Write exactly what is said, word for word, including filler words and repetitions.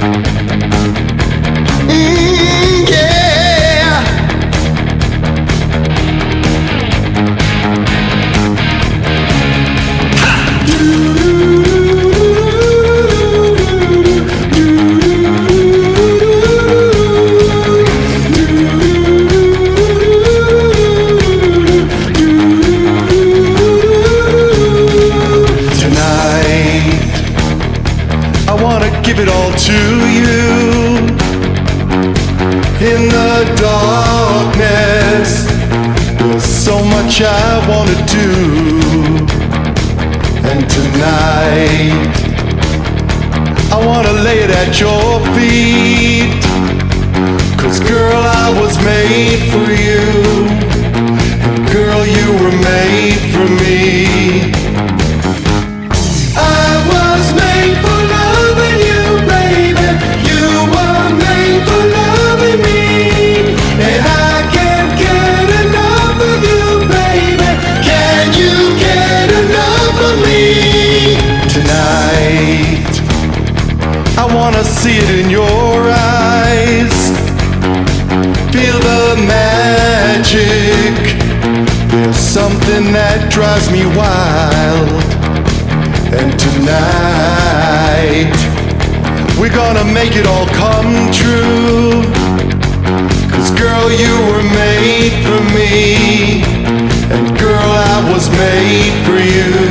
Mm, yeah. I wanna give it all to you. In the darkness, there's so much I wanna do. And tonight, I wanna lay it at your feet. 'Cause girl, I was made for you. And girl, you were made for me. I wanna see it in your eyes. Feel the magic. There's something that drives me wild. And tonight, we're gonna make it all come true. 'Cause girl, you were made for me. And girl, I was made for you.